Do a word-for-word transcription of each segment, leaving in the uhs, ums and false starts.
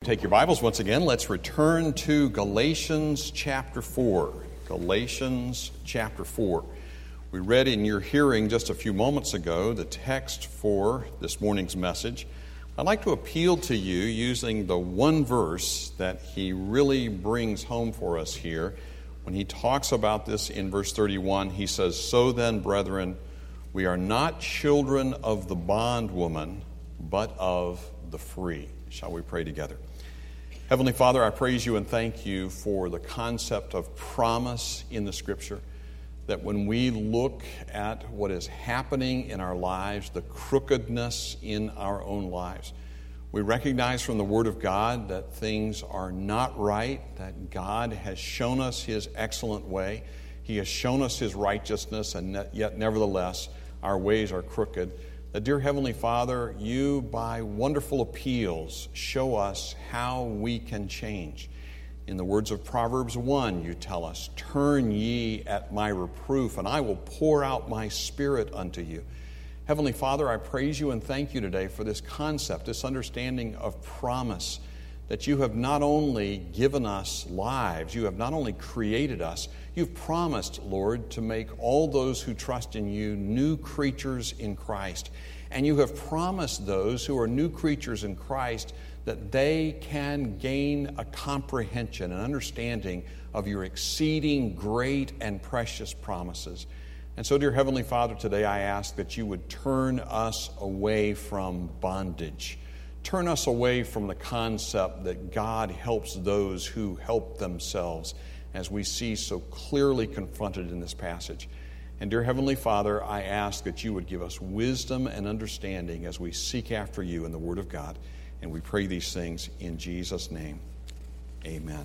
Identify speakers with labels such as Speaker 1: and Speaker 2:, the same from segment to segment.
Speaker 1: take your Bibles once again, let's return to Galatians chapter four. Galatians chapter four. We read in your hearing just a few moments ago the text for this morning's message. I'd like to appeal to you using the one verse that he really brings home for us here. When he talks about this in verse thirty-one, he says, "So then, brethren, we are not children of the bondwoman, but of the free." Shall we pray together? Heavenly Father, I praise you and thank you for the concept of promise in the Scripture, that when we look at what is happening in our lives, the crookedness in our own lives, we recognize from the Word of God that things are not right, that God has shown us His excellent way. He has shown us His righteousness, and yet nevertheless our ways are crooked. That, dear Heavenly Father, you, by wonderful appeals, show us how we can change. In the words of Proverbs one, you tell us, "Turn ye at my reproof, and I will pour out my Spirit unto you." Heavenly Father, I praise you and thank you today for this concept, this understanding of promise, that you have not only given us lives, you have not only created us, you've promised, Lord, to make all those who trust in you new creatures in Christ. And you have promised those who are new creatures in Christ that they can gain a comprehension, an understanding of your exceeding great and precious promises. And so, dear Heavenly Father, today I ask that you would turn us away from bondage. Turn us away from the concept that God helps those who help themselves, as we see so clearly confronted in this passage. And dear Heavenly Father, I ask that you would give us wisdom and understanding as we seek after you in the Word of God. And we pray these things in Jesus' name. Amen.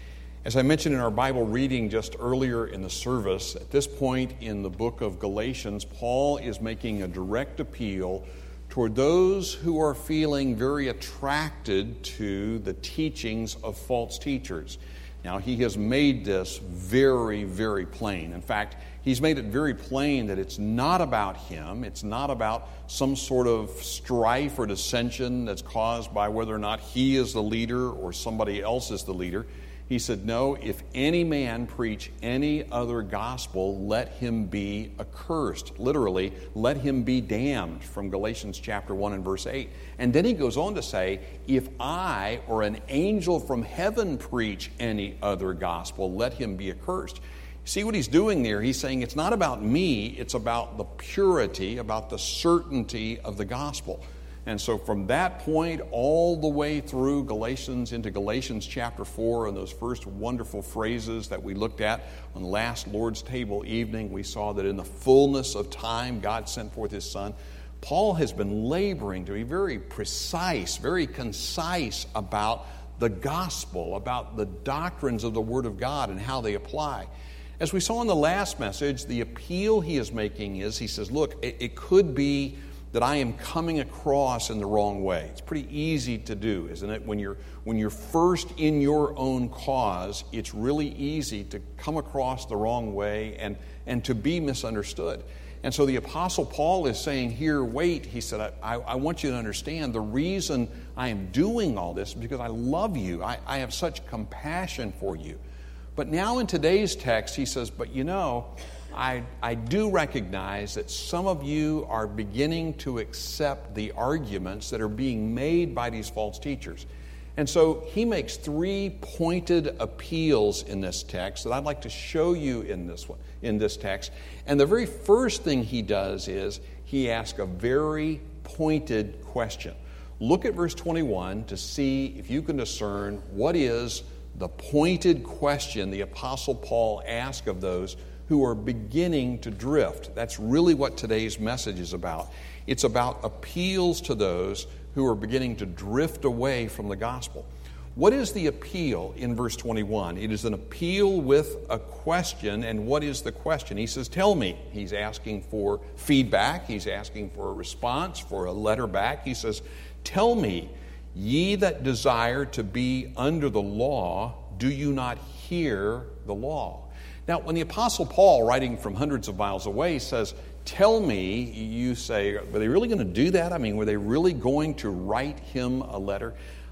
Speaker 1: As I mentioned in our Bible reading just earlier in the service, at this point in the book of Galatians, Paul is making a direct appeal toward those who are feeling very attracted to the teachings of false teachers. Now, he has made this very, very plain. In fact, he's made it very plain that it's not about him. It's not about some sort of strife or dissension that's caused by whether or not he is the leader or somebody else is the leader. He said, no, if any man preach any other gospel, let him be accursed. Literally, let him be damned, from Galatians chapter one and verse eight. And then he goes on to say, if I or an angel from heaven preach any other gospel, let him be accursed. See what he's doing there? He's saying it's not about me, it's about the purity, about the certainty of the gospel. And so from that point all the way through Galatians into Galatians chapter four and those first wonderful phrases that we looked at on last Lord's table evening, we saw that in the fullness of time God sent forth His Son. Paul has been laboring to be very precise, very concise about the gospel, about the doctrines of the Word of God and how they apply. As we saw in the last message, the appeal he is making is, he says, look, it, it could be that I am coming across in the wrong way. It's pretty easy to do, isn't it? When you're when you're first in your own cause, it's really easy to come across the wrong way and, and to be misunderstood. And so the Apostle Paul is saying here, wait, he said, I, I want you to understand the reason I am doing all this is because I love you. I, I have such compassion for you. But now in today's text, he says, but you know, I, I do recognize that some of you are beginning to accept the arguments that are being made by these false teachers. And so he makes three pointed appeals in this text that I'd like to show you in this one, in this text. And the very first thing he does is he asks a very pointed question. Look at verse twenty-one to see if you can discern what is the pointed question the Apostle Paul asks of those who are beginning to drift. That's really what today's message is about. It's about appeals to those who are beginning to drift away from the gospel. What is the appeal in verse twenty-one? It is an appeal with a question, and what is the question? He says, tell me. He's asking for feedback. He's asking for a response, for a letter back. He says, tell me, ye that desire to be under the law, do you not hear the law? Now, when the Apostle Paul, writing from hundreds of miles away, says, tell me, you say, were they really going to do that? I mean, were they really going to write him a letter?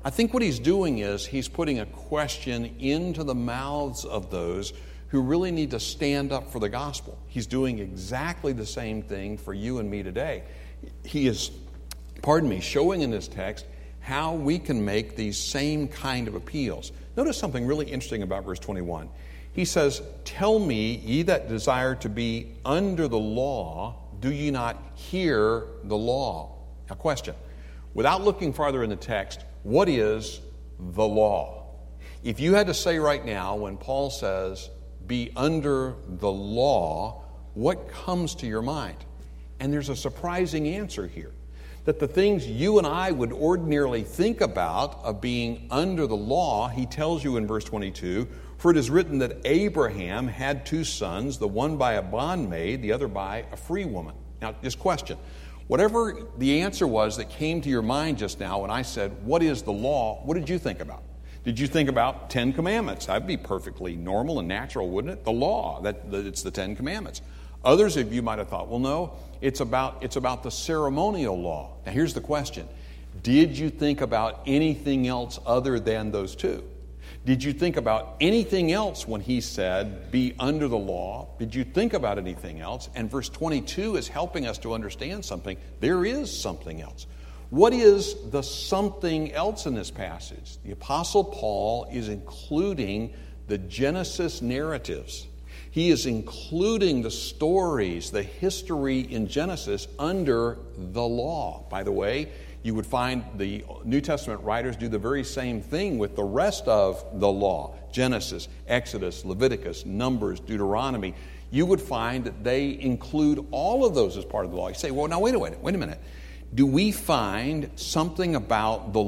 Speaker 1: I think what he's doing is he's putting a question into the mouths of those who really need to stand up for the gospel. He's doing exactly the same thing for you and me today. He is, pardon me, showing in this text how we can make these same kind of appeals. Notice something really interesting about verse twenty-one. He says, "Tell me, ye that desire to be under the law, do ye not hear the law?" Now, question. Without looking farther in the text, what is the law? If you had to say right now, when Paul says, be under the law, what comes to your mind? And there's a surprising answer here. That the things you and I would ordinarily think about of being under the law, he tells you in verse twenty-two, "For it is written that Abraham had two sons, the one by a bondmaid, the other by a free woman." Now, this question. Whatever the answer was that came to your mind just now when I said, what is the law? What did you think about? Did you think about Ten Commandments? That'd be perfectly normal and natural, wouldn't it? The law, that, that it's the Ten Commandments. Others of you might have thought, well, no, it's about, it's about the ceremonial law. Now, here's the question. Did you think about anything else other than those two? Did you think about anything else when he said, be under the law? Did you think about anything else? And verse twenty-two is helping us to understand something. There is something else. What is the something else in this passage? The Apostle Paul is including the Genesis narratives. He is including the stories, the history in Genesis under the law. By the way, you would find the New Testament writers do the very same thing with the rest of the law. Genesis, Exodus, Leviticus, Numbers, Deuteronomy. You would find that they include all of those as part of the law. You say, well, now wait a minute, wait a minute. Do we find something about the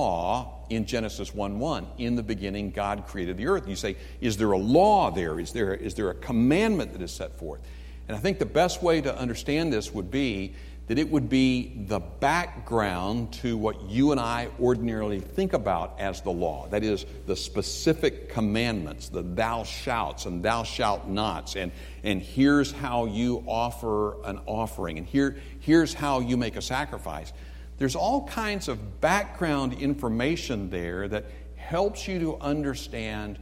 Speaker 1: law in Genesis one one? In the beginning, God created the earth. You say, is there a law there? Is there, is there a commandment that is set forth? And I think the best way to understand this would be that it would be the background to what you and I ordinarily think about as the law. That is, the specific commandments, the thou shalt and thou shalt nots, and, and here's how you offer an offering, and here, here's how you make a sacrifice. There's all kinds of background information there that helps you to understand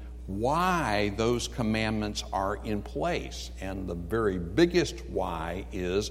Speaker 1: why those commandments are in place. And the very biggest why is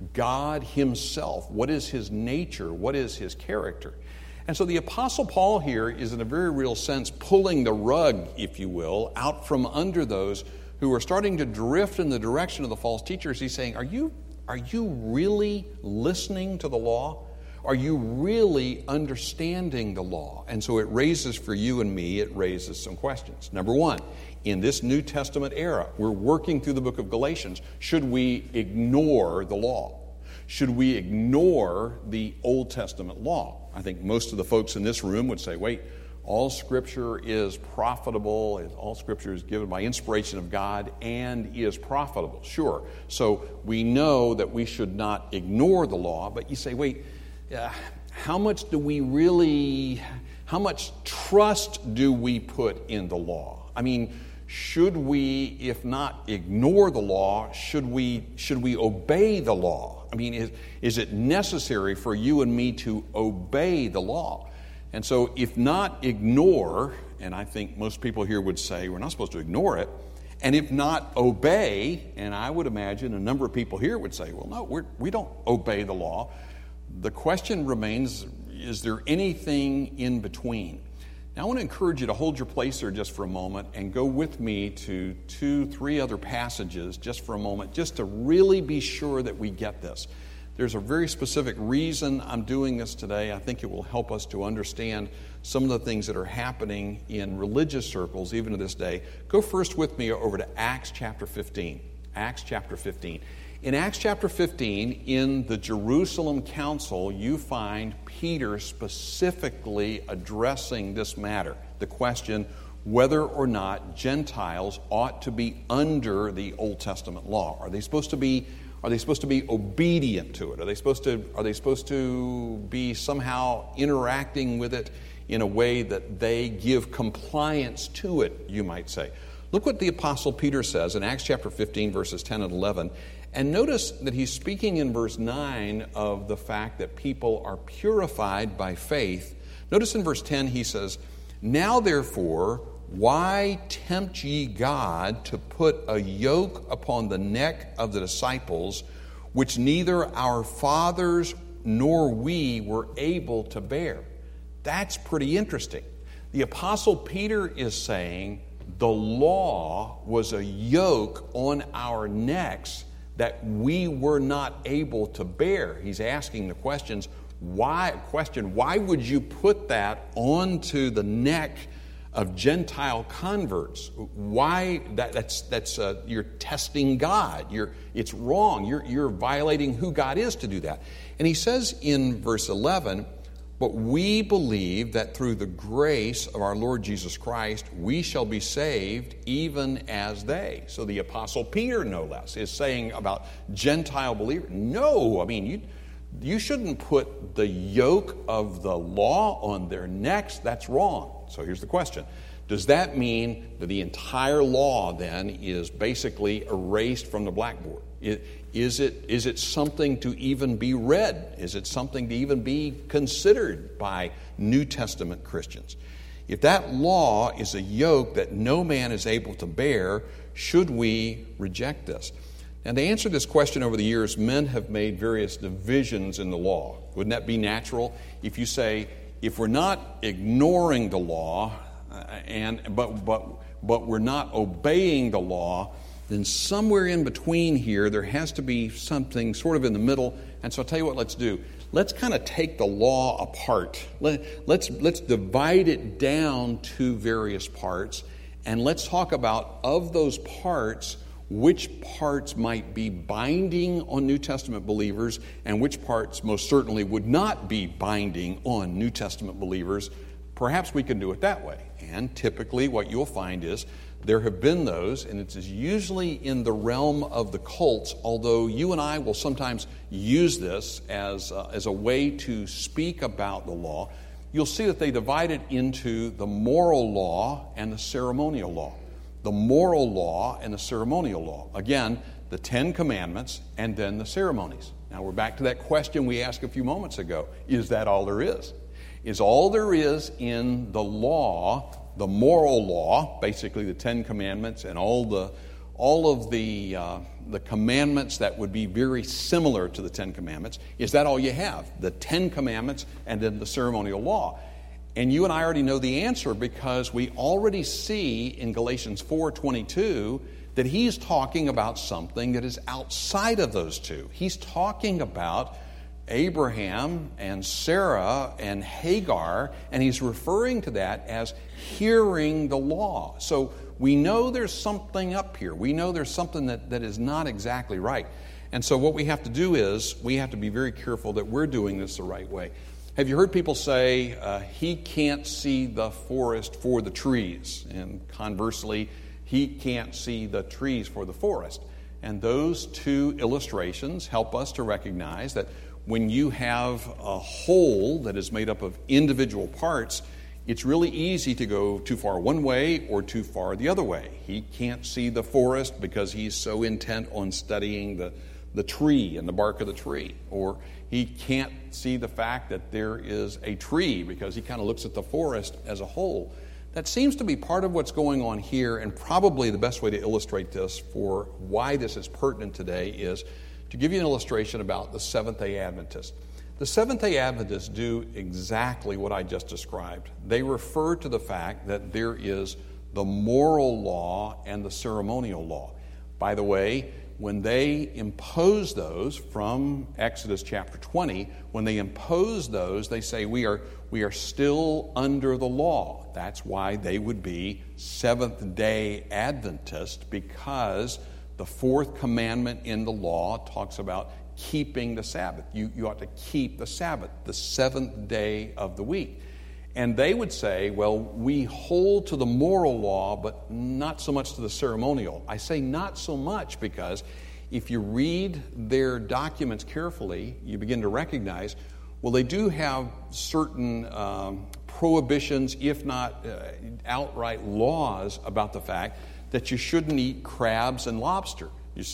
Speaker 1: God himself. What is his nature? What is his character? And so the Apostle Paul here is in a very real sense pulling the rug, if you will, out from under those who are starting to drift in the direction of the false teachers. He's saying, are you, are you really listening to the law? Are you really understanding the law? And so it raises for you and me, it raises some questions. Number one, in this New Testament era, we're working through the book of Galatians. Should we ignore the law? Should we ignore the Old Testament law? I think most of the folks in this room would say, wait, all Scripture is profitable, all Scripture is given by inspiration of God and is profitable. Sure. So we know that we should not ignore the law, but you say, wait, uh, how much do we really, how much trust do we put in the law? I mean, should we, if not ignore the law, should we should we obey the law? I mean, is, is it necessary for you and me to obey the law? And so if not ignore, and I think most people here would say we're not supposed to ignore it, and if not obey, and I would imagine a number of people here would say, well, no, we're, we don't obey the law. The question remains, is there anything in between? Now, I want to encourage you to hold your place there just for a moment and go with me to two, three other passages just for a moment, just to really be sure that we get this. There's a very specific reason I'm doing this today. I think it will help us to understand some of the things that are happening in religious circles, even to this day. Go first with me over to Acts chapter fifteen. Acts chapter fifteen. In Acts chapter fifteen, in the Jerusalem Council, you find Peter specifically addressing this matter, the question whether or not Gentiles ought to be under the Old Testament law. Are they supposed to be, are they supposed to be obedient to it? Are they supposed to, are they supposed to be somehow interacting with it in a way that they give compliance to it, you might say? Look what the Apostle Peter says in Acts chapter fifteen, verses ten and eleven. And notice that he's speaking in verse nine of the fact that people are purified by faith, Notice in verse ten he says, "Now therefore, why tempt ye God to put a yoke upon the neck of the disciples, which neither our fathers nor we were able to bear?" That's pretty interesting. The Apostle Peter is saying the law was a yoke on our necks that we were not able to bear. He's asking the questions, why, question, why would you put that onto the neck of Gentile converts? Why? That, that's that's uh, you're testing God. You're it's wrong. You're you're violating who God is to do that. And he says in verse eleven, "But we believe that through the grace of our Lord Jesus Christ, we shall be saved even as they." So the Apostle Peter, no less, is saying about Gentile believers, no, I mean, you, you shouldn't put the yoke of the law on their necks. That's wrong. So here's the question. Does that mean that the entire law then is basically erased from the blackboard? Is it, is it something to even be read? Is it something to even be considered by New Testament Christians? If that law is a yoke that no man is able to bear, should we reject this? Now, to answer this question over the years, men have made various divisions in the law. Wouldn't that be natural? If you say, if we're not ignoring the law, uh, and but but but we're not obeying the law, then somewhere in between here, there has to be something sort of in the middle. And so I'll tell you what let's do. Let's kind of take the law apart. Let, let's, let's divide it down to various parts. And let's talk about, of those parts, which parts might be binding on New Testament believers and which parts most certainly would not be binding on New Testament believers. Perhaps we can do it that way. And typically what you'll find is there have been those, and it's usually in the realm of the cults, although you and I will sometimes use this as, uh, as a way to speak about the law. You'll see that they divide it into the moral law and the ceremonial law. The moral law and the ceremonial law. Again, the Ten Commandments and then the ceremonies. Now we're back to that question we asked a few moments ago. Is that all there is? Is all there is in the law, the moral law, basically the Ten Commandments and all the all of the uh, the commandments that would be very similar to the Ten Commandments, is that all you have? The Ten Commandments and then the ceremonial law. And you and I already know the answer because we already see in Galatians four twenty-two that he's talking about something that is outside of those two. He's talking about Abraham and Sarah and Hagar, and he's referring to that as hearing the law. So we know there's something up here. We know there's something that, that is not exactly right. And so what we have to do is we have to be very careful that we're doing this the right way. Have you heard people say, uh, he can't see the forest for the trees? And conversely, he can't see the trees for the forest. And those two illustrations help us to recognize that when you have a whole that is made up of individual parts, it's really easy to go too far one way or too far the other way. He can't see the forest because he's so intent on studying the, the tree and the bark of the tree. Or he can't see the fact that there is a tree because he kind of looks at the forest as a whole. That seems to be part of what's going on here, and probably the best way to illustrate this for why this is pertinent today is to give you an illustration about the Seventh-day Adventists. The Seventh-day Adventists do exactly what I just described. They refer to the fact that there is the moral law and the ceremonial law. By the way, when they impose those from Exodus chapter twenty, when they impose those, they say we are we are still under the law. That's why they would be Seventh-day Adventists, because the fourth commandment in the law talks about keeping the Sabbath. You, you ought to keep the Sabbath, the seventh day of the week. And they would say, well, we hold to the moral law, but not so much to the ceremonial. I say not so much because if you read their documents carefully, you begin to recognize, well, they do have certain um, prohibitions, if not uh, outright laws, about the fact that you shouldn't eat crabs and lobster. You say,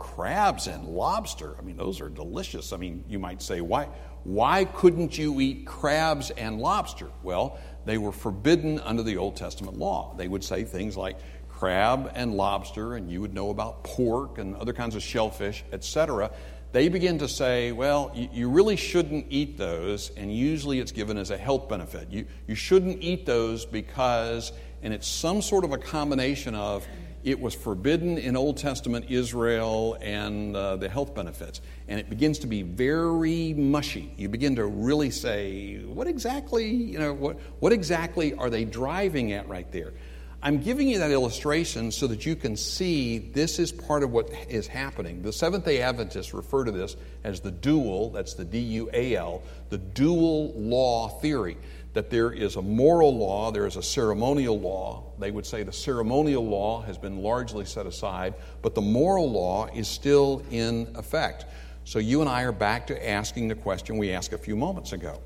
Speaker 1: crabs and lobster, I mean, those are delicious. I mean, you might say, why, why couldn't you eat crabs and lobster? Well, they were forbidden under the Old Testament law. They would say things like crab and lobster, and you would know about pork and other kinds of shellfish, et cetera. They begin to say, well, you, you really shouldn't eat those, and usually it's given as a health benefit. You, you shouldn't eat those because, and it's some sort of a combination of, it was forbidden in Old Testament Israel and uh, the health benefits. And it begins to be very mushy. You begin to really say, what exactly, you know, what, what exactly are they driving at right there? I'm giving you that illustration so that you can see this is part of what is happening. The Seventh-day Adventists refer to this as the dual, that's the D U A L, the dual law theory. That there is a moral law, there is a ceremonial law. They would say the ceremonial law has been largely set aside, but the moral law is still in effect. So you and I are back to asking the question we asked a few moments ago.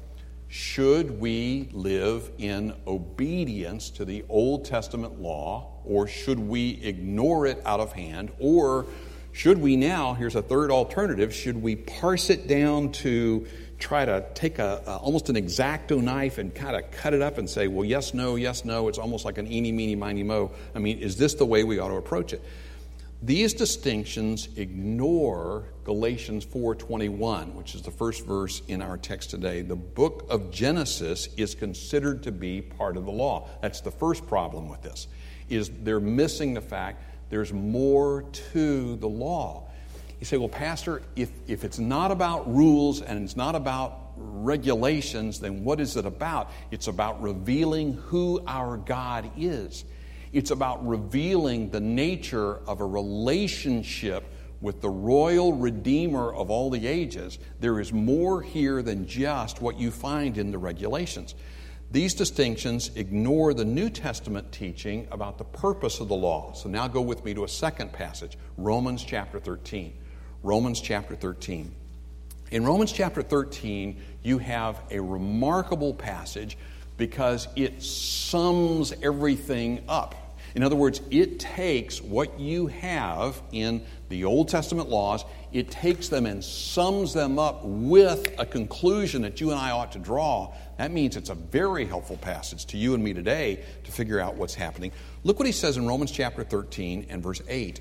Speaker 1: Should we live in obedience to the Old Testament law, or should we ignore it out of hand, or should we now, here's a third alternative, should we parse it down to try to take a, a almost an X-Acto knife and kind of cut it up and say, well, yes, no, yes, no. It's almost like an eeny, meeny, miny, mo. I mean, is this the way we ought to approach it? These distinctions ignore Galatians four twenty-one, which is the first verse in our text today. The book of Genesis is considered to be part of the law. That's the first problem with this, is they're missing the fact there's more to the law. You say, well, Pastor, if, if it's not about rules and it's not about regulations, then what is it about? It's about revealing who our God is. It's about revealing the nature of a relationship with the royal Redeemer of all the ages. There is more here than just what you find in the regulations. These distinctions ignore the New Testament teaching about the purpose of the law. So now go with me to a second passage, Romans chapter thirteen. Romans chapter thirteen. In Romans chapter thirteen, you have a remarkable passage because it sums everything up. In other words, it takes what you have in the Old Testament laws, it takes them and sums them up with a conclusion that you and I ought to draw. That means it's a very helpful passage to you and me today to figure out what's happening. Look what he says in Romans chapter thirteen and verse eight.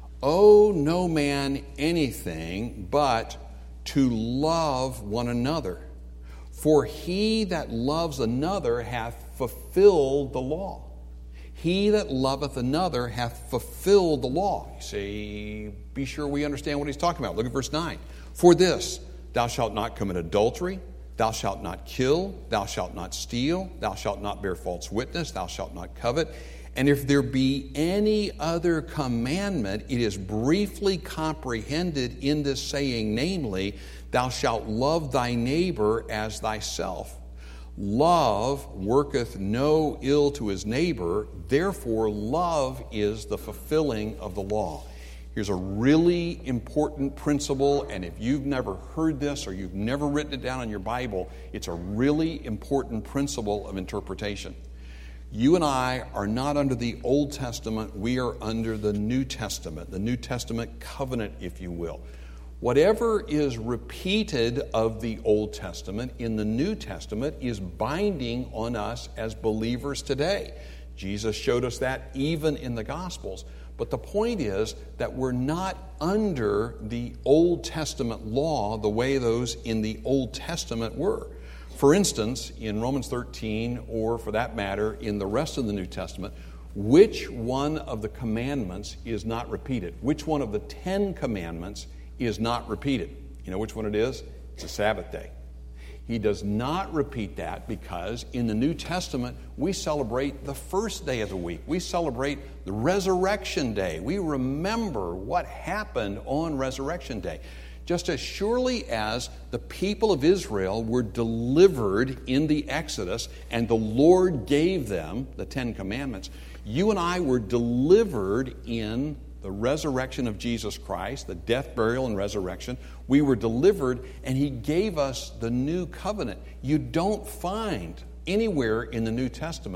Speaker 1: Owe no man anything but to love one another. For he that loves another hath fulfilled the law. He that loveth another hath fulfilled the law. You say, be sure we understand what he's talking about. Look at verse nine. For this, thou shalt not commit adultery, thou shalt not kill, thou shalt not steal, thou shalt not bear false witness, thou shalt not covet. And if there be any other commandment, it is briefly comprehended in this saying, namely, thou shalt love thy neighbor as thyself. Love worketh no ill to his neighbor, therefore love is the fulfilling of the law. Here's a really important principle, and if you've never heard this or you've never written it down in your Bible, it's a really important principle of interpretation. You and I are not under the Old Testament, we are under the New Testament, the New Testament covenant, if you will. Whatever is repeated of the Old Testament in the New Testament is binding on us as believers today. Jesus showed us that even in the Gospels. But the point is that we're not under the Old Testament law the way those in the Old Testament were. For instance, in Romans thirteen, or for that matter, in the rest of the New Testament, which one of the commandments is not repeated? Which one of the Ten Commandments is not repeated? You know which one it is? It's the Sabbath day. He does not repeat that because in the New Testament we celebrate the first day of the week. We celebrate the resurrection day. We remember what happened on resurrection day. Just as surely as the people of Israel were delivered in the Exodus and the Lord gave them the Ten Commandments, you and I were delivered in the resurrection of Jesus Christ, the death, burial, and resurrection. We were delivered, and He gave us the new covenant. You don't find anywhere in the New Testament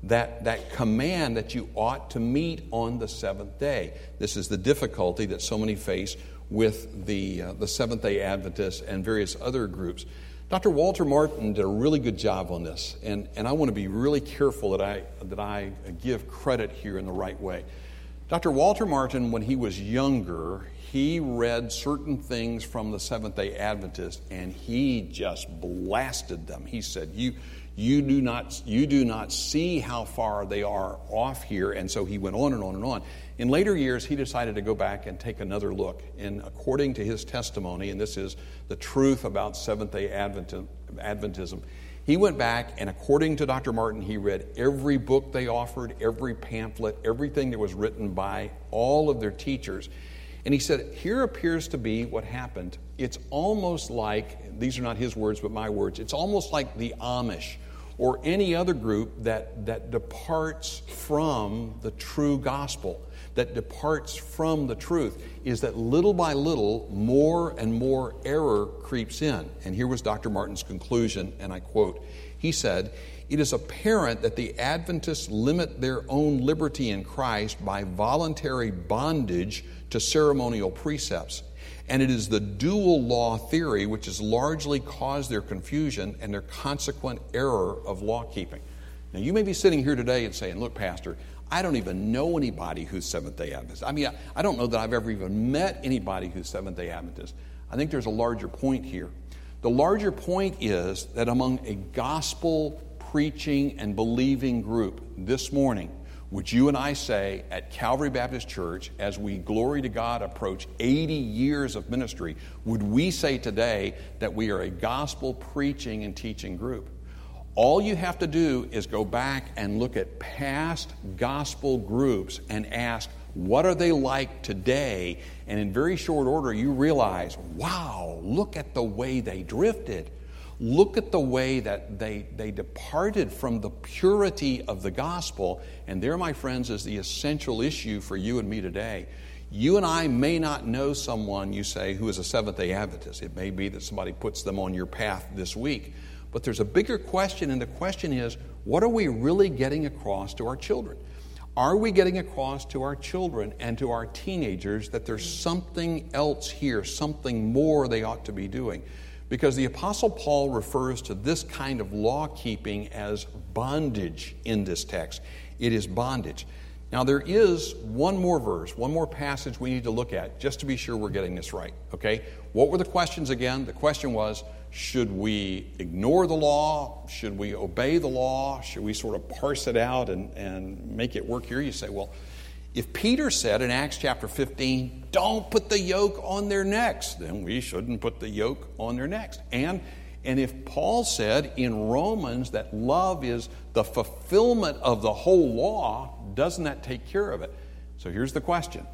Speaker 1: that, that command that you ought to meet on the seventh day. This is the difficulty that so many face with the, uh, the Seventh-day Adventists and various other groups. Doctor Walter Martin did a really good job on this, and, and I want to be really careful that I, that I give credit here in the right way. Doctor Walter Martin, when he was younger, he read certain things from the Seventh-day Adventists, and he just blasted them. He said, you, you, do not, you do not see how far they are off here, and so he went on and on and on. In later years, he decided to go back and take another look, and according to his testimony, and this is the truth about Seventh-day Adventism, he went back, and according to Doctor Martin, he read every book they offered, every pamphlet, everything that was written by all of their teachers. And he said, here appears to be what happened. It's almost like, these are not his words, but my words, it's almost like the Amish or any other group that, that departs from the true gospel, that departs from the truth, is that little by little, more and more error creeps in. And here was Doctor Martin's conclusion, and I quote, he said, "It is apparent that the Adventists limit their own liberty in Christ by voluntary bondage to ceremonial precepts. And it is the dual law theory which has largely caused their confusion and their consequent error of law keeping." Now, you may be sitting here today and saying, look, Pastor, I don't even know anybody who's Seventh-day Adventist. I mean, I, I don't know that I've ever even met anybody who's Seventh-day Adventist. I think there's a larger point here. The larger point is that among a gospel preaching and believing group this morning, would you and I say at Calvary Baptist Church, as we, glory to God, approach eighty years of ministry, would we say today that we are a gospel preaching and teaching group? All you have to do is go back and look at past gospel groups and ask, what are they like today? And in very short order, you realize, wow, look at the way they drifted. Look at the way that they, they departed from the purity of the gospel. And there, my friends, is the essential issue for you and me today. You and I may not know someone, you say, who is a Seventh-day Adventist. It may be that somebody puts them on your path this week. But there's a bigger question, and the question is, what are we really getting across to our children? Are we getting across to our children and to our teenagers that there's something else here, something more they ought to be doing? Because the Apostle Paul refers to this kind of law-keeping as bondage in this text. It is bondage. Now, there is one more verse, one more passage we need to look at just to be sure we're getting this right, okay? What were the questions again? The question was, should we ignore the law? Should we obey the law? Should we sort of parse it out and, and make it work here? You say, well, if Peter said in Acts chapter fifteen, don't put the yoke on their necks, then we shouldn't put the yoke on their necks. And, and if Paul said in Romans that love is the fulfillment of the whole law, doesn't that take care of it? So here's the question.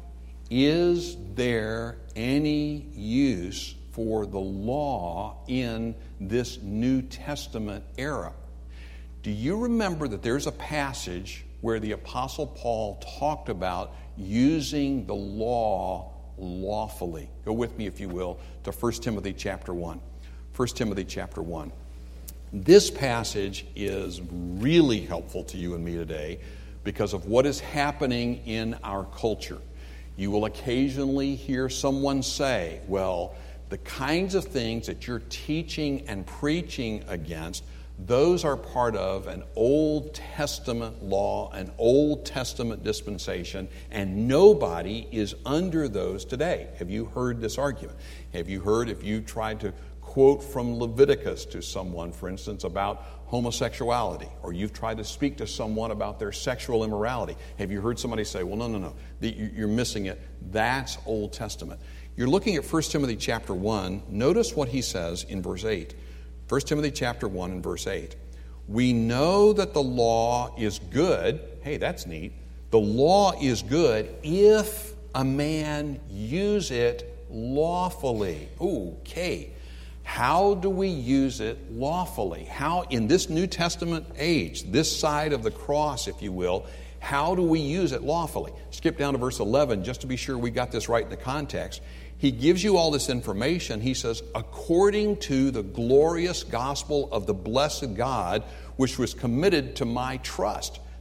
Speaker 1: Is there any use for the law in this New Testament era? Do you remember that there's a passage where the Apostle Paul talked about using the law lawfully? Go with me, if you will, to First Timothy chapter one. First Timothy chapter one. This passage is really helpful to you and me today because of what is happening in our culture. You will occasionally hear someone say, well, the kinds of things that you're teaching and preaching against, those are part of an Old Testament law, an Old Testament dispensation, and nobody is under those today. Have you heard this argument? Have you heard, if you tried to quote from Leviticus to someone, for instance, about homosexuality, or you've tried to speak to someone about their sexual immorality, have you heard somebody say, well, no, no, no, you're missing it. That's Old Testament. You're looking at First Timothy chapter one. Notice what he says in verse eight. First Timothy chapter one and verse eight. We know that the law is good. Hey, that's neat. The law is good if a man use it lawfully. Okay. How do we use it lawfully? How, in this New Testament age, this side of the cross, if you will, how do we use it lawfully? Skip down to verse eleven just to be sure we got this right in the context. He gives you all this information. He says, according to the glorious gospel of the blessed God, which was committed to my trust.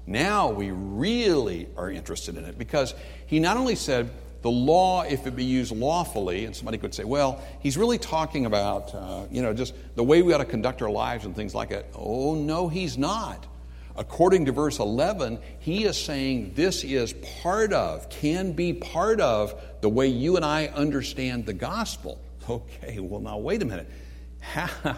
Speaker 1: Now we really are interested in it, because he not only said the law, if it be used lawfully, and somebody could say, well, he's really talking about, uh, you know, just the way we ought to conduct our lives and things like that. Oh, no, he's not. According to verse eleven, he is saying this is part of, can be part of the way you and I understand the gospel. Okay, well, now wait a minute. How,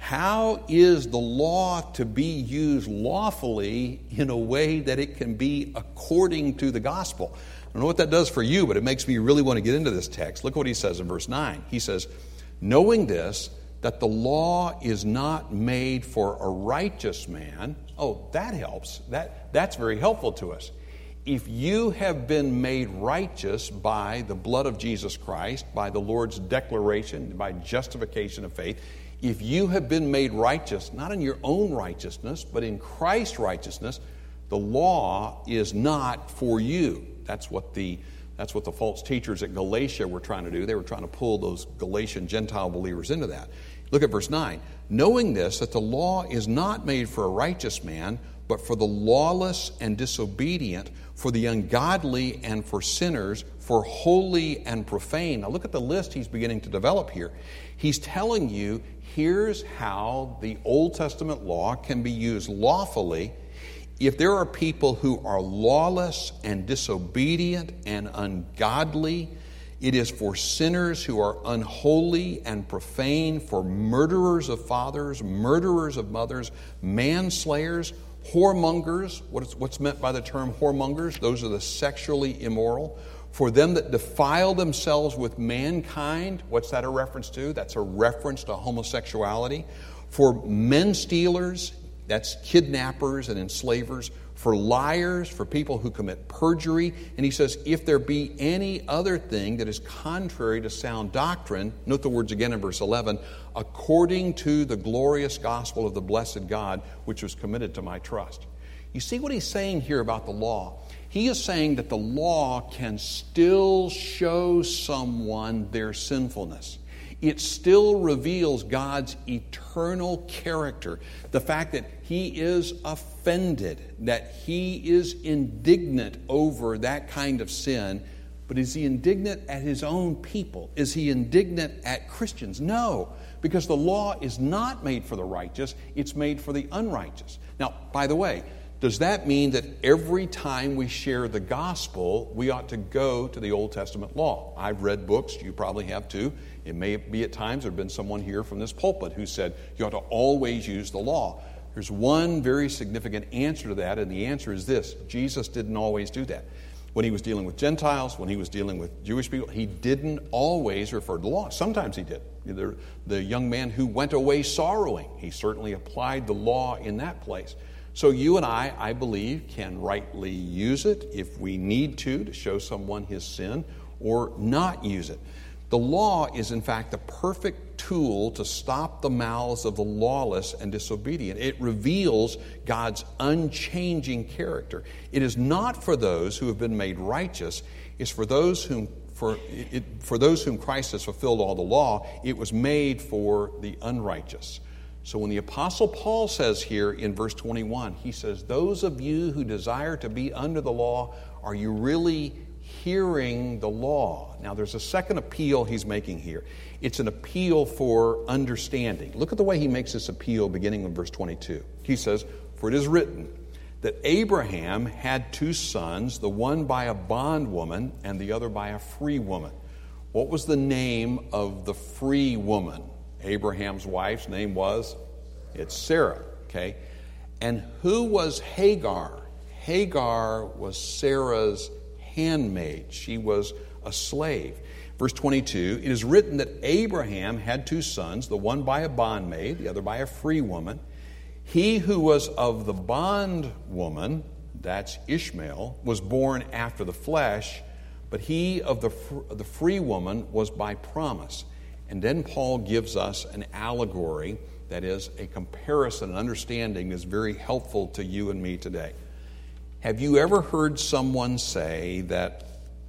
Speaker 1: how is the law to be used lawfully in a way that it can be according to the gospel? I don't know what that does for you, but it makes me really want to get into this text. Look what he says in verse nine. He says, knowing this, that the law is not made for a righteous man. Oh, that helps. That, that's very helpful to us. If you have been made righteous by the blood of Jesus Christ, by the Lord's declaration, by justification of faith, if you have been made righteous, not in your own righteousness, but in Christ's righteousness, the law is not for you. That's what the That's what the false teachers at Galatia were trying to do. They were trying to pull those Galatian Gentile believers into that. Look at verse nine. Knowing this, that the law is not made for a righteous man, but for the lawless and disobedient, for the ungodly and for sinners, for holy and profane. Now look at the list he's beginning to develop here. He's telling you, here's how the Old Testament law can be used lawfully. If there are people who are lawless and disobedient and ungodly, it is for sinners who are unholy and profane, for murderers of fathers, murderers of mothers, manslayers, whoremongers. What is, what's meant by the term whoremongers? Those are the sexually immoral. For them that defile themselves with mankind. What's that a reference to? That's a reference to homosexuality. For men stealers. That's kidnappers and enslavers, for liars, for people who commit perjury. And he says, if there be any other thing that is contrary to sound doctrine, note the words again in verse eleven, according to the glorious gospel of the blessed God, which was committed to my trust. You see what he's saying here about the law? He is saying that the law can still show someone their sinfulness. It still reveals God's eternal character. The fact that He is offended, that He is indignant over that kind of sin. But is He indignant at His own people? Is He indignant at Christians? No, because the law is not made for the righteous. It's made for the unrighteous. Now, by the way, does that mean that every time we share the gospel, we ought to go to the Old Testament law? I've read books, you probably have too. It may be at times there have been someone here from this pulpit who said you ought to always use the law. There's one very significant answer to that, and the answer is this. Jesus didn't always do that. When He was dealing with Gentiles, when He was dealing with Jewish people, He didn't always refer to the law. Sometimes He did. The, the young man who went away sorrowing, he certainly applied the law in that place. So you and I, I believe, can rightly use it if we need to, to show someone his sin, or not use it. The law is, in fact, the perfect tool to stop the mouths of the lawless and disobedient. It reveals God's unchanging character. It is not for those who have been made righteous. It's for those whom for it, for those whom Christ has fulfilled all the law. It was made for the unrighteous. So when the Apostle Paul says here in verse twenty-one, he says, those of you who desire to be under the law, are you really hearing the law? Now there's a second appeal he's making here. It's an appeal for understanding. Look at the way he makes this appeal beginning in verse twenty-two. He says, for it is written that Abraham had two sons, the one by a bondwoman and the other by a free woman. What was the name of the free woman? Abraham's wife's name was, it's Sarah, okay? And who was Hagar? Hagar was Sarah's handmaid. She was a slave. Verse twenty-two, it is written that Abraham had two sons, the one by a bondmaid, the other by a free woman. He who was of the bondwoman, that's Ishmael, was born after the flesh, but he of the, the free woman was by promise. And then Paul gives us an allegory, that is, a comparison, an understanding is very helpful to you and me today. Have you ever heard someone say that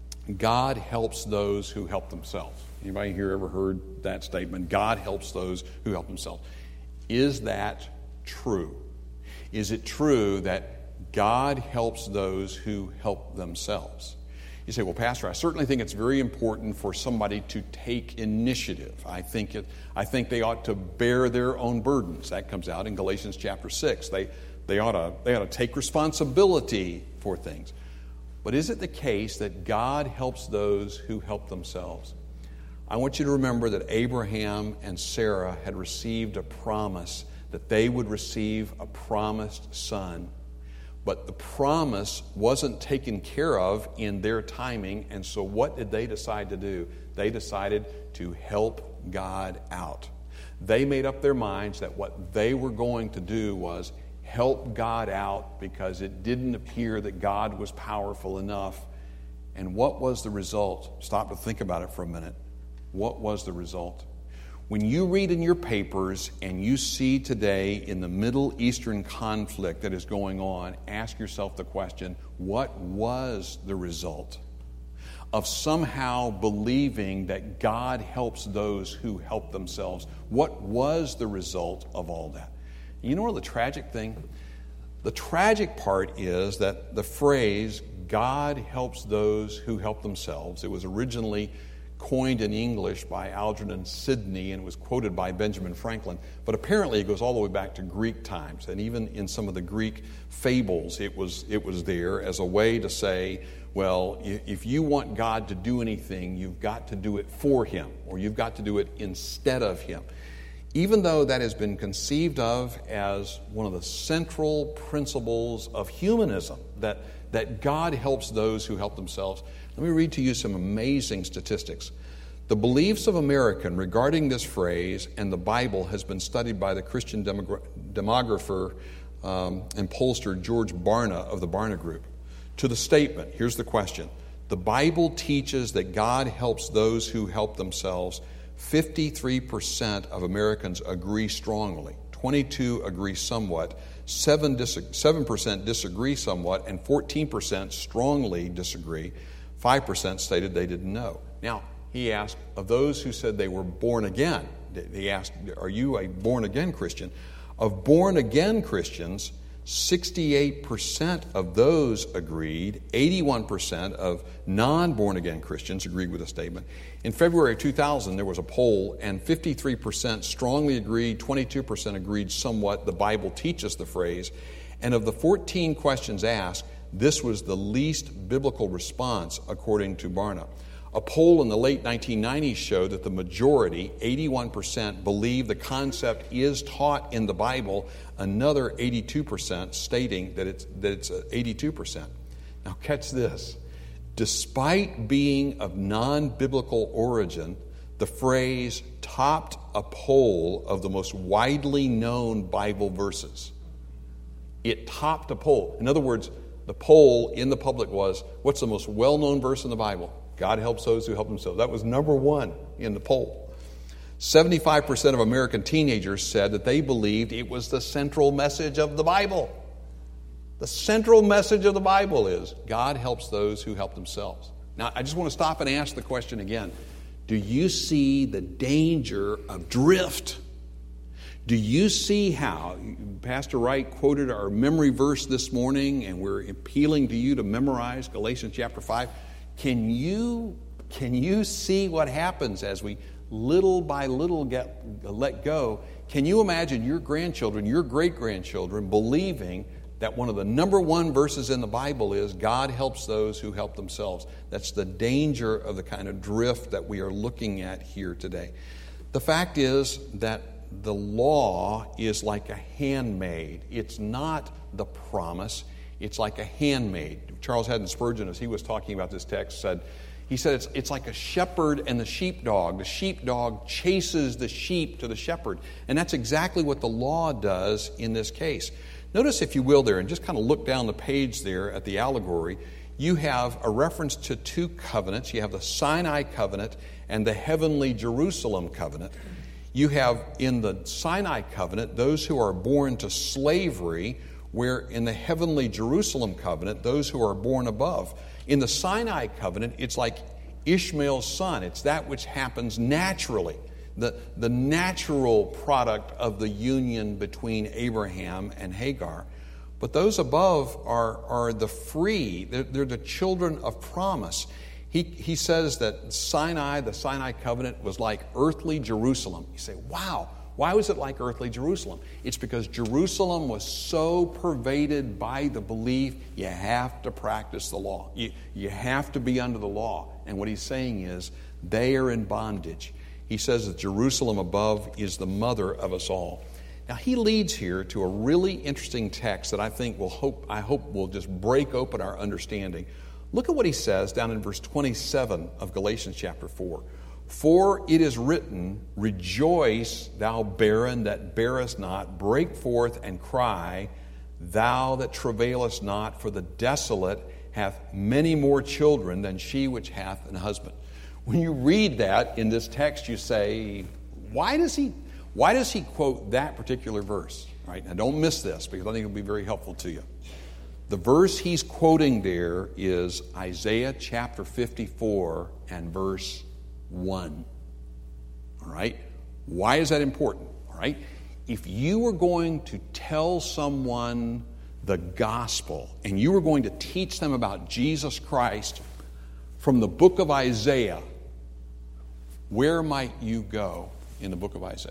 Speaker 1: God helps those who help themselves? Anybody here ever heard that statement? God helps those who help themselves. Is that true? Is it true that God helps those who help themselves. You say, well, Pastor, I certainly think it's very important for somebody to take initiative. I think it, I think they ought to bear their own burdens. That comes out in Galatians chapter six. They, they, ought to, they ought to take responsibility for things. But is it the case that God helps those who help themselves? I want you to remember that Abraham and Sarah had received a promise that they would receive a promised son. But the promise wasn't taken care of in their timing, and so what did they decide to do? They decided to help God out. They made up their minds that what they were going to do was help God out because it didn't appear that God was powerful enough. And what was the result? Stop to think about it for a minute. What was the result? When you read in your papers and you see today in the Middle Eastern conflict that is going on, ask yourself the question, what was the result of somehow believing that God helps those who help themselves? What was the result of all that? You know what the tragic thing? The tragic part is that the phrase, God helps those who help themselves, it was originally coined in English by Algernon Sidney and was quoted by Benjamin Franklin. But apparently it goes all the way back to Greek times. And even in some of the Greek fables, it was, it was there as a way to say, well, if you want God to do anything, you've got to do it for Him, or you've got to do it instead of Him. Even though that has been conceived of as one of the central principles of humanism, that, that God helps those who help themselves, let me read to you some amazing statistics. The beliefs of Americans regarding this phrase and the Bible has been studied by the Christian demogra- demographer um, and pollster George Barna of the Barna Group. To the statement, here's the question. The Bible teaches that God helps those who help themselves. fifty-three percent of Americans agree strongly. twenty-two agree somewhat. seven percent disagree somewhat. And fourteen percent strongly disagree. five percent stated they didn't know. Now, he asked, of those who said they were born again, he asked, are you a born-again Christian? Of born-again Christians, sixty-eight percent of those agreed. eighty-one percent of non-born-again Christians agreed with the statement. In February of two thousand, there was a poll, and fifty-three percent strongly agreed, twenty-two percent agreed somewhat. The Bible teaches the phrase. And of the fourteen questions asked, this was the least biblical response, according to Barna. A poll in the late nineteen nineties showed that the majority, eighty-one percent, believe the concept is taught in the Bible, another eighty-two percent stating that it's, that it's eighty-two percent. Now catch this. Despite being of non-biblical origin, the phrase topped a poll of the most widely known Bible verses. It topped a poll. In other words, the poll in the public was, what's the most well-known verse in the Bible? God helps those who help themselves. That was number one in the poll. seventy-five percent of American teenagers said that they believed it was the central message of the Bible. The central message of the Bible is, God helps those who help themselves. Now, I just want to stop and ask the question again. Do you see the danger of drift? Do you see how, Pastor Wright quoted our memory verse this morning, and we're appealing to you to memorize Galatians chapter five. Can you, can you see what happens as we little by little get let go? Can you imagine your grandchildren, your great-grandchildren, believing that one of the number one verses in the Bible is, God helps those who help themselves? That's the danger of the kind of drift that we are looking at here today. The fact is that the law is like a handmaid. It's not the promise. It's like a handmaid. Charles Haddon Spurgeon, as he was talking about this text, said, he said it's, it's like a shepherd and the sheepdog. The sheepdog chases the sheep to the shepherd. And that's exactly what the law does in this case. Notice, if you will, there, and just kind of look down the page there at the allegory, you have a reference to two covenants. You have the Sinai covenant and the heavenly Jerusalem covenant. You have in the Sinai covenant those who are born to slavery, where in the heavenly Jerusalem covenant, those who are born above. In the Sinai covenant, it's like Ishmael's son. It's that which happens naturally, the, the natural product of the union between Abraham and Hagar. But those above are, are the free. They're, they're the children of promise. He, he says that Sinai, the Sinai covenant, was like earthly Jerusalem. You say, wow, why was it like earthly Jerusalem? It's because Jerusalem was so pervaded by the belief you have to practice the law. You, you have to be under the law. And what he's saying is they are in bondage. He says that Jerusalem above is the mother of us all. Now he leads here to a really interesting text that I think will hope I hope will just break open our understanding. Look at what he says down in verse twenty-seven of Galatians chapter four. For it is written, rejoice, thou barren that bearest not, break forth and cry, thou that travailest not, for the desolate hath many more children than she which hath an husband. When you read that in this text, you say, why does he why does he quote that particular verse? Right? Now don't miss this, because I think it'll be very helpful to you. The verse he's quoting there is Isaiah chapter fifty-four and verse one. All right? Why is that important? All right? If you were going to tell someone the gospel and you were going to teach them about Jesus Christ from the book of Isaiah, where might you go in the book of Isaiah?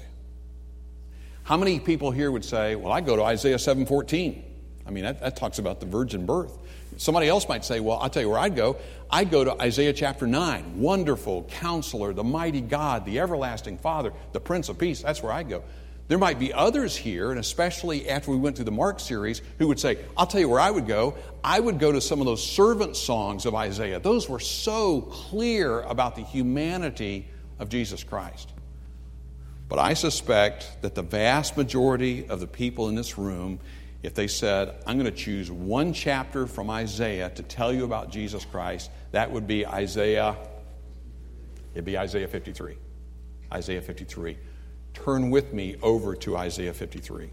Speaker 1: How many people here would say, well, I go to Isaiah seven fourteen. I mean, that, that talks about the virgin birth. Somebody else might say, well, I'll tell you where I'd go. I'd go to Isaiah chapter nine. Wonderful Counselor, the mighty God, the everlasting Father, the Prince of Peace. That's where I'd go. There might be others here, and especially after we went through the Mark series, who would say, I'll tell you where I would go. I would go to some of those servant songs of Isaiah. Those were so clear about the humanity of Jesus Christ. But I suspect that the vast majority of the people in this room, if they said, I'm going to choose one chapter from Isaiah to tell you about Jesus Christ, that would be Isaiah, it'd be Isaiah fifty-three. Isaiah fifty-three. Turn with me over to Isaiah fifty-three.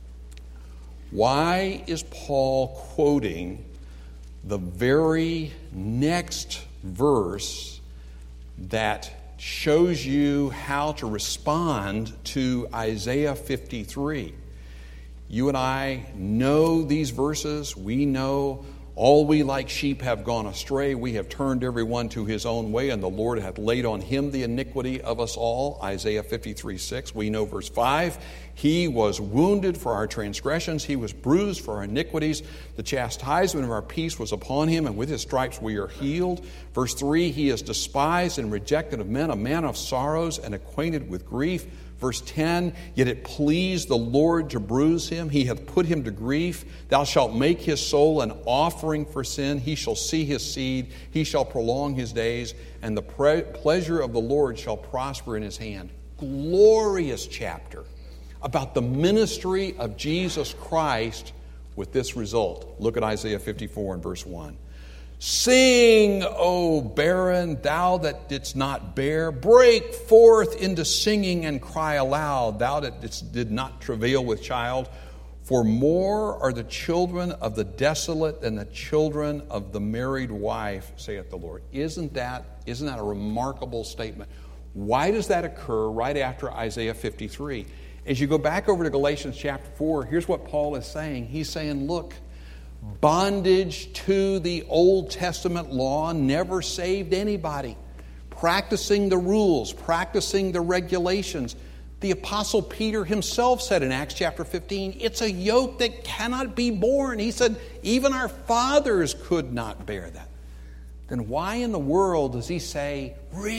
Speaker 1: Why is Paul quoting the very next verse that shows you how to respond to Isaiah fifty-three? You and I know these verses. We know all we like sheep have gone astray. We have turned everyone to his own way, and the Lord hath laid on him the iniquity of us all. Isaiah fifty-three six. We know verse five. He was wounded for our transgressions. He was bruised for our iniquities. The chastisement of our peace was upon him, and with his stripes we are healed. Verse three. He is despised and rejected of men, a man of sorrows and acquainted with grief. Verse ten, yet it pleased the Lord to bruise him. He hath put him to grief. Thou shalt make his soul an offering for sin. He shall see his seed. He shall prolong his days. And the pre- pleasure of the Lord shall prosper in his hand. Glorious chapter about the ministry of Jesus Christ with this result. Look at Isaiah fifty-four and verse one. Sing, O barren, thou that didst not bear. Break forth into singing and cry aloud, thou that didst, did not travail with child. For more are the children of the desolate than the children of the married wife, saith the Lord. Isn't that, isn't that a remarkable statement? Why does that occur right after Isaiah fifty-three? As you go back over to Galatians chapter four, here's what Paul is saying. He's saying, look, bondage to the Old Testament law never saved anybody. Practicing the rules, practicing the regulations. The Apostle Peter himself said in Acts chapter fifteen, it's a yoke that cannot be borne. He said, even our fathers could not bear that. Then why in the world does he say,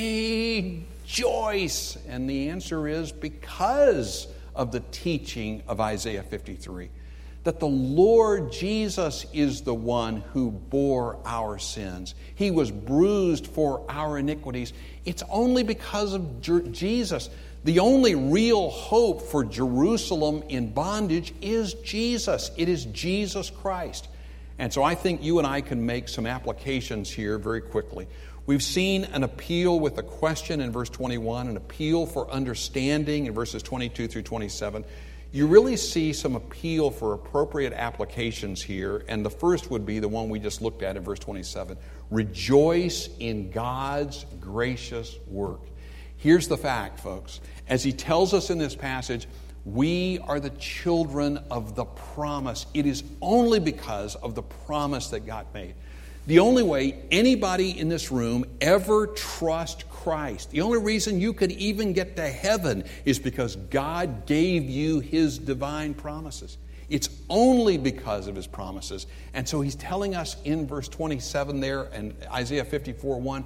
Speaker 1: rejoice? And the answer is because of the teaching of Isaiah fifty-three. That the Lord Jesus is the one who bore our sins. He was bruised for our iniquities. It's only because of Jesus. The only real hope for Jerusalem in bondage is Jesus. It is Jesus Christ. And so I think you and I can make some applications here very quickly. We've seen an appeal with a question in verse twenty-one, an appeal for understanding in verses twenty-two through twenty-seven. You really see some appeal for appropriate applications here, and the first would be the one we just looked at in verse twenty-seven. Rejoice in God's gracious work. Here's the fact, folks. As he tells us in this passage, We are the children of the promise. It is only because of the promise that God made. The only way anybody in this room ever trust Christ, the only reason you could even get to heaven is because God gave you His divine promises. It's only because of His promises. And so He's telling us in verse twenty-seven there and Isaiah fifty-four one,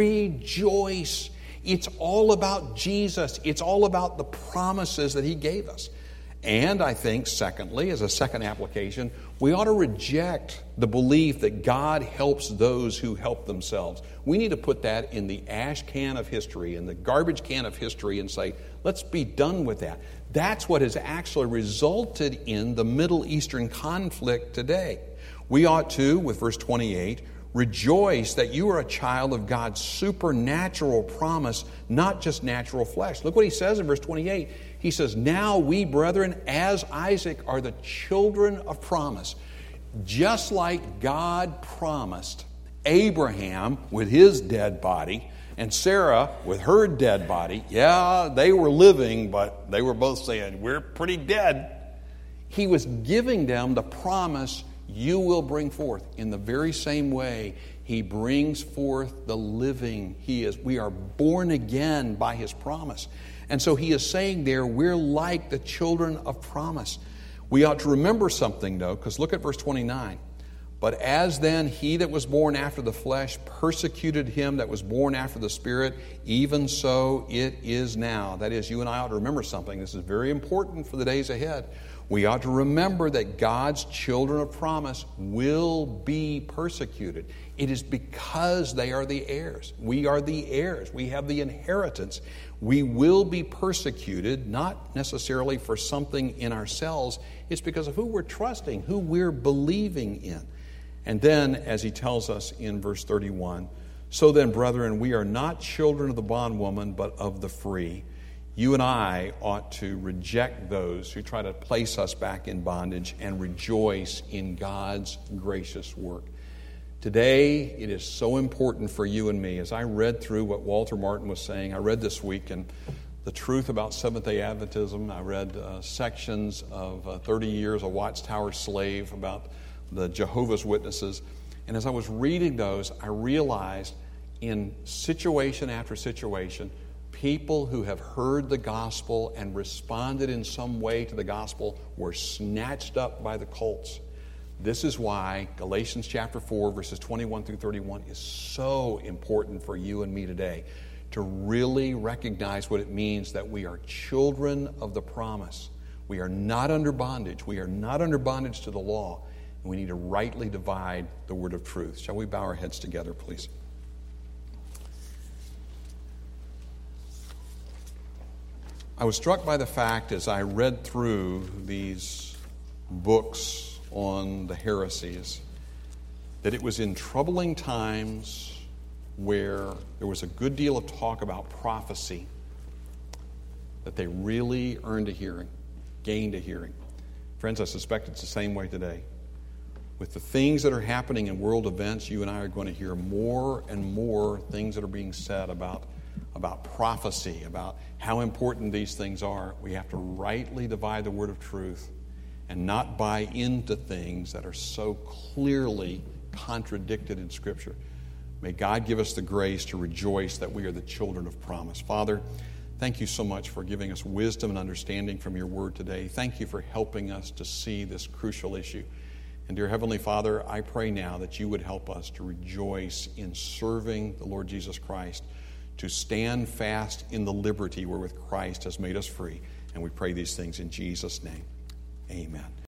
Speaker 1: rejoice. It's all about Jesus. It's all about the promises that He gave us. And I think, secondly, as a second application, we ought to reject the belief that God helps those who help themselves. We need to put that in the ash can of history, in the garbage can of history, and say, let's be done with that. That's what has actually resulted in the Middle Eastern conflict today. We ought to, with verse twenty-eight, rejoice that you are a child of God's supernatural promise, not just natural flesh. Look what he says in verse twenty-eight. He says, now we, brethren, as Isaac, are the children of promise. Just like God promised Abraham with his dead body and Sarah with her dead body. Yeah, they were living, but they were both saying, we're pretty dead. He was giving them the promise, you will bring forth. In the very same way, He brings forth the living. He is. We are born again by His promise. And so He is saying there, we're like the children of promise. We ought to remember something, though, because look at verse twenty-nine. But as then he that was born after the flesh persecuted him that was born after the Spirit, even so it is now. That is, you and I ought to remember something. This is very important for the days ahead. We ought to remember that God's children of promise will be persecuted. It is because they are the heirs. We are the heirs. We have the inheritance. We will be persecuted, not necessarily for something in ourselves. It's because of who we're trusting, who we're believing in. And then, as he tells us in verse thirty-one, so then, brethren, we are not children of the bondwoman, but of the free. You and I ought to reject those who try to place us back in bondage and rejoice in God's gracious work. Today, it is so important for you and me. As I read through what Walter Martin was saying, I read this week and the truth about Seventh-day Adventism. I read uh, sections of uh, thirty years, a Watchtower Slave, about the Jehovah's Witnesses. And as I was reading those, I realized in situation after situation, people who have heard the gospel and responded in some way to the gospel were snatched up by the cults. This is why Galatians chapter four, verses twenty-one through thirty-one is so important for you and me today, to really recognize what it means that we are children of the promise. We are not under bondage. We are not under bondage to the law. And we need to rightly divide the word of truth. Shall we bow our heads together, please? I was struck by the fact as I read through these books on the heresies that it was in troubling times where there was a good deal of talk about prophecy that they really earned a hearing, gained a hearing. Friends, I suspect it's the same way today. With the things that are happening in world events, you and I are going to hear more and more things that are being said about, about prophecy, about how important these things are. We have to rightly divide the word of truth and not buy into things that are so clearly contradicted in Scripture. May God give us the grace to rejoice that we are the children of promise. Father, thank you so much for giving us wisdom and understanding from your word today. Thank you for helping us to see this crucial issue. And dear Heavenly Father, I pray now that you would help us to rejoice in serving the Lord Jesus Christ, to stand fast in the liberty wherewith Christ has made us free. And we pray these things in Jesus' name. Amen.